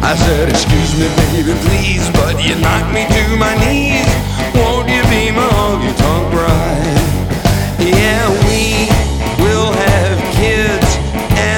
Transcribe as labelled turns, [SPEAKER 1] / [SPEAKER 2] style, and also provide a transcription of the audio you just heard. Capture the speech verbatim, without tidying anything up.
[SPEAKER 1] I said, excuse me, baby, please, but you knocked me to my knees.